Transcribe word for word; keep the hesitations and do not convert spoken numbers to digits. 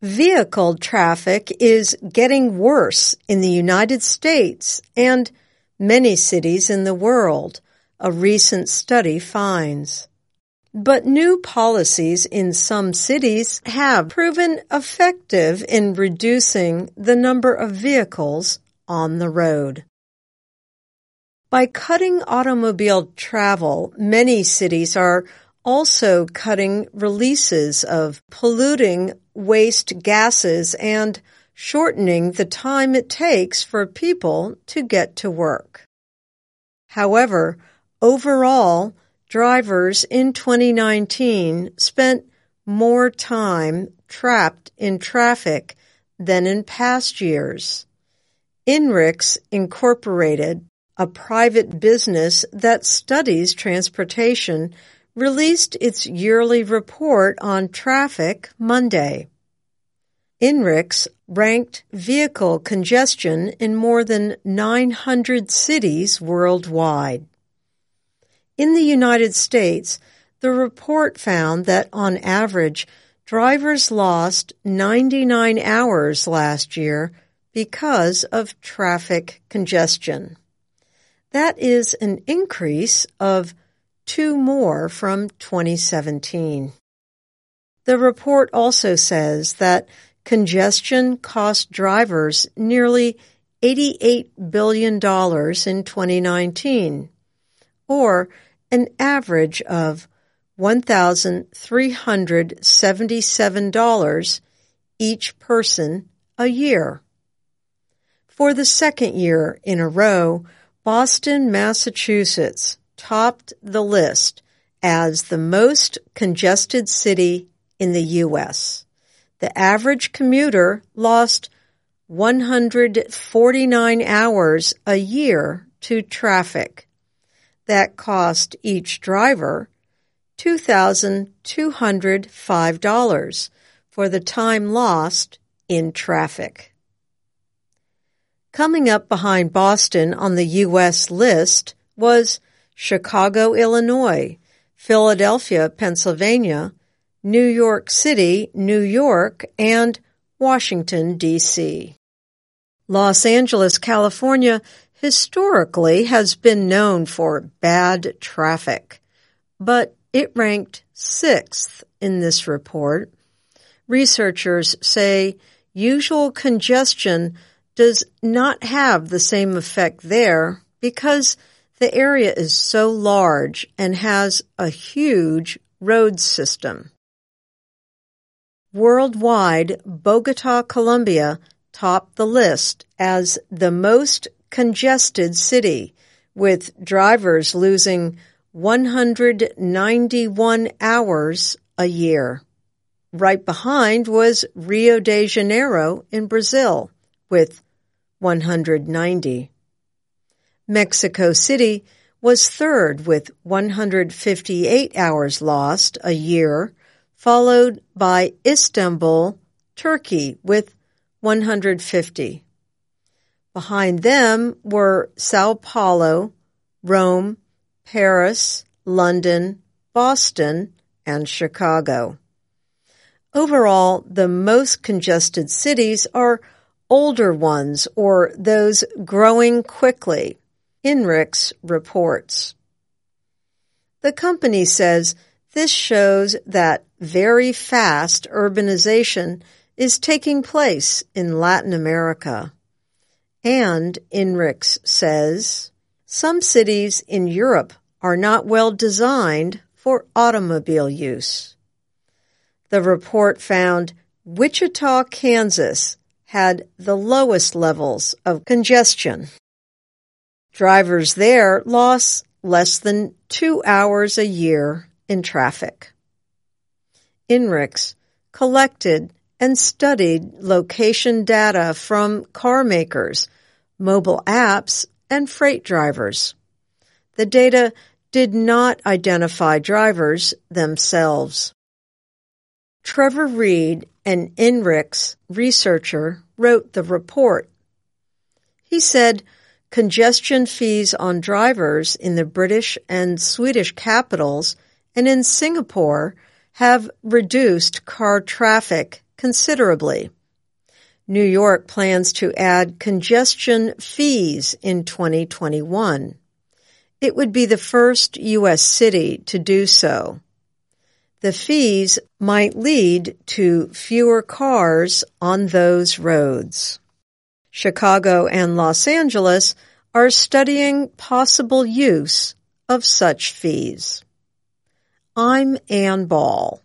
Vehicle traffic is getting worse in the United States and many cities in the world, a recent study finds. But new policies in some cities have proven effective in reducing the number of vehicles on the road. By cutting automobile travel, many cities are also cutting releases of polluting waste gases and shortening the time it takes for people to get to work. However, overall, drivers in twenty nineteen spent more time trapped in traffic than in past years. INRIX Incorporated, a private business that studies transportation, released its yearly report on traffic Monday. INRIX ranked vehicle congestion in more than nine hundred cities worldwide. In the United States, the report found that on average, drivers lost ninety-nine hours last year because of traffic congestion. That is an increase of two more from twenty seventeen. The report also says that congestion cost drivers nearly eighty-eight billion dollars in twenty nineteen, or an average of one thousand three hundred seventy-seven dollars each person a year. For the second year in a row, Boston, Massachusetts topped the list as the most congested city in the U S. The average commuter lost one hundred forty-nine hours a year to traffic. That cost each driver two thousand two hundred five dollars for the time lost in traffic. Coming up behind Boston on the U S list was Chicago, Illinois, Philadelphia, Pennsylvania, New York City, New York, and Washington, D C Los Angeles, California, historically has been known for bad traffic, but it ranked sixth in this report. Researchers say usual congestion does not have the same effect there because the area is so large and has a huge road system. Worldwide, Bogota, Colombia topped the list as the most congested city, with drivers losing one hundred ninety-one hours a year. Right behind was Rio de Janeiro in Brazil, with one hundred ninety. Mexico City was third with one hundred fifty-eight hours lost a year, followed by Istanbul, Turkey, with one hundred fifty. Behind them were Sao Paulo, Rome, Paris, London, Boston, and Chicago. Overall, the most congested cities are older ones or those growing quickly, INRIX reports. The company says this shows that very fast urbanization is taking place in Latin America. And, INRIX says, some cities in Europe are not well designed for automobile use. The report found Wichita, Kansas had the lowest levels of congestion. Drivers there lost less than two hours a year in traffic. INRIX collected and studied location data from car makers, mobile apps, and freight drivers. The data did not identify drivers themselves. Trevor Reed, an INRIX researcher, wrote the report. He said congestion fees on drivers in the British and Swedish capitals and in Singapore have reduced car traffic considerably. New York plans to add congestion fees in twenty twenty-one. It would be the first U S city to do so. The fees might lead to fewer cars on those roads. Chicago and Los Angeles are studying possible use of such fees. I'm Ann Ball.